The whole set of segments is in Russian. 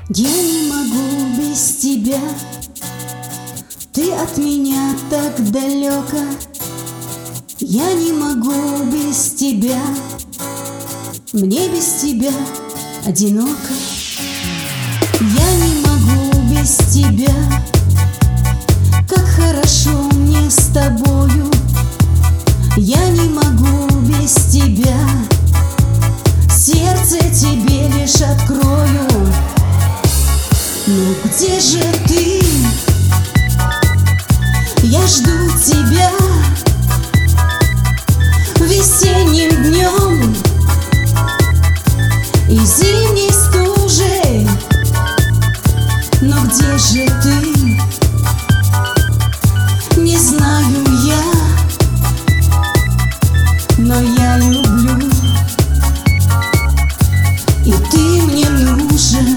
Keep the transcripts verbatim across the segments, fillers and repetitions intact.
Я не могу без тебя, ты от меня так далеко. Я не могу без тебя, мне без тебя одиноко. Я не могу без тебя, как хорошо мне с тобою. Я не могу без тебя, сердце тебе лишь открою. Ну где же ты? Я жду тебя весенним днем и зимней стужей. Но где же ты? Не знаю я, но я люблю, и ты мне нужен.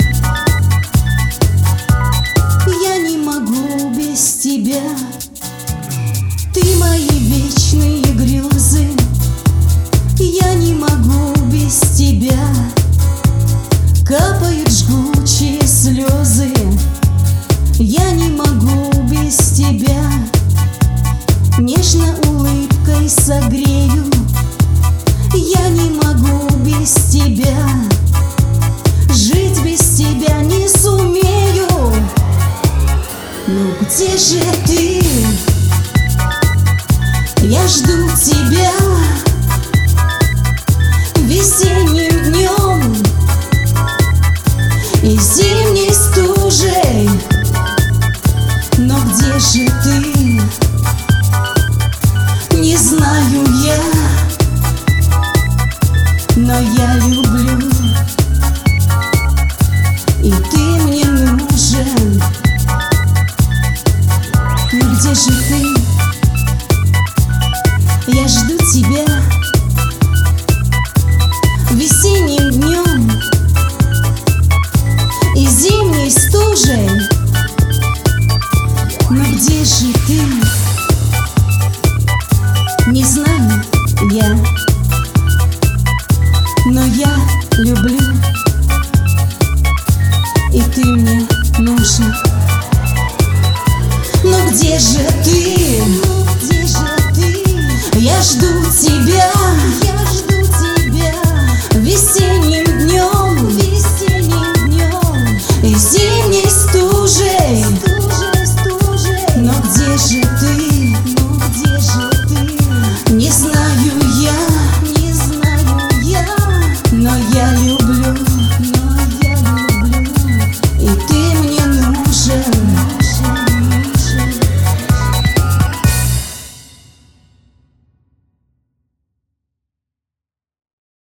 Я не могу без тебя, ты мои вечные грезы. Я не могу без тебя, капают жгучие слезы. Я не могу без тебя, нежно улыбкой согрею. Я не могу без тебя, жить без тебя не сумею. Ну где же ты? Я жду тебя весенним днем и зимней стужей. Но где же ты? Не знаю я, но я люблю, и ты мне нужен. Ну где же ты? Я жду тебя весенним днем и зимней стужей. Но где же ты? Не знаю я, но я люблю, и ты мне нужен. Но где же ты? Ну где же ты? Я жду тебя, я жду тебя весенним